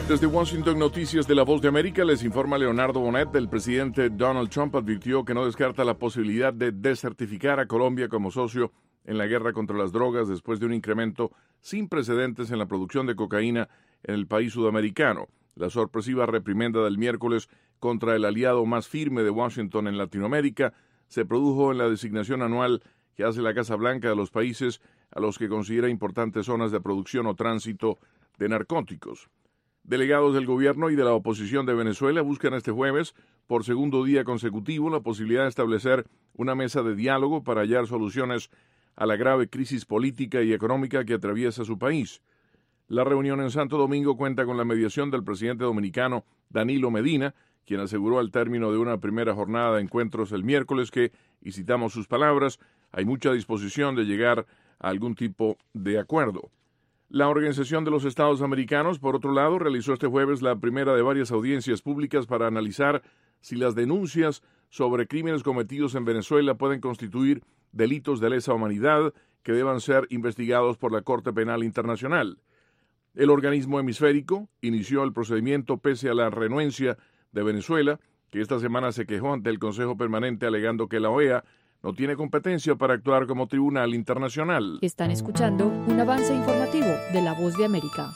Desde Washington, Noticias de la Voz de América, les informa Leonardo Bonet. El presidente Donald Trump advirtió que no descarta la posibilidad de desertificar a Colombia como socio en la guerra contra las drogas después de un incremento sin precedentes en la producción de cocaína en el país sudamericano. La sorpresiva reprimenda del miércoles contra el aliado más firme de Washington en Latinoamérica se produjo en la designación anual que hace la Casa Blanca de los países a los que considera importantes zonas de producción o tránsito de narcóticos. Delegados del gobierno y de la oposición de Venezuela buscan este jueves, por segundo día consecutivo, la posibilidad de establecer una mesa de diálogo para hallar soluciones a la grave crisis política y económica que atraviesa su país. La reunión en Santo Domingo cuenta con la mediación del presidente dominicano Danilo Medina, quien aseguró al término de una primera jornada de encuentros el miércoles que, y citamos sus palabras, hay mucha disposición de llegar a algún tipo de acuerdo. La Organización de los Estados Americanos, por otro lado, realizó este jueves la primera de varias audiencias públicas para analizar si las denuncias sobre crímenes cometidos en Venezuela pueden constituir delitos de lesa humanidad que deban ser investigados por la Corte Penal Internacional. El organismo hemisférico inició el procedimiento pese a la renuencia de Venezuela, que esta semana se quejó ante el Consejo Permanente alegando que la OEA no tiene competencia para actuar como tribunal internacional. Están escuchando un avance informativo de La Voz de América.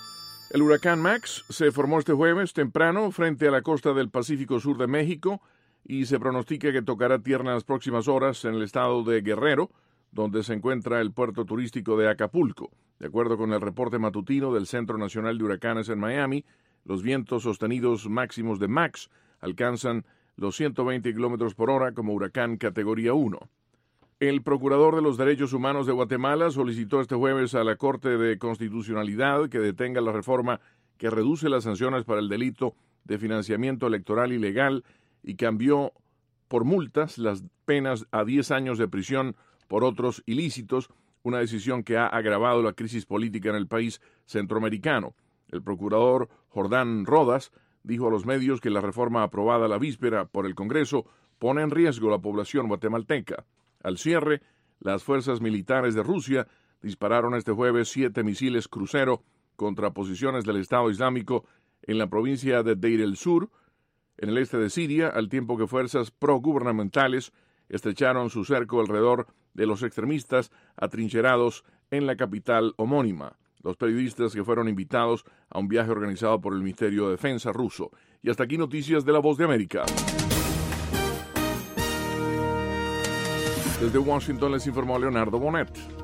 El huracán Max se formó este jueves temprano frente a la costa del Pacífico Sur de México y se pronostica que tocará tierra en las próximas horas en el estado de Guerrero, donde se encuentra el puerto turístico de Acapulco. De acuerdo con el reporte matutino del Centro Nacional de Huracanes en Miami, los vientos sostenidos máximos de Max alcanzan los 120 kilómetros por hora como huracán categoría 1. El procurador de los derechos humanos de Guatemala solicitó este jueves a la Corte de Constitucionalidad que detenga la reforma que reduce las sanciones para el delito de financiamiento electoral ilegal y cambió por multas las penas a 10 años de prisión por otros ilícitos, una decisión que ha agravado la crisis política en el país centroamericano. El procurador Jordán Rodas dijo a los medios que la reforma aprobada la víspera por el Congreso pone en riesgo la población guatemalteca. Al cierre, las fuerzas militares de Rusia dispararon este jueves 7 misiles crucero contra posiciones del Estado Islámico en la provincia de Deir el-Sur, en el este de Siria, al tiempo que fuerzas progubernamentales estrecharon su cerco alrededor de los extremistas atrincherados en la capital homónima. Los periodistas que fueron invitados a un viaje organizado por el Ministerio de Defensa ruso. Y hasta aquí noticias de La Voz de América. Desde Washington les informó Leonardo Bonet.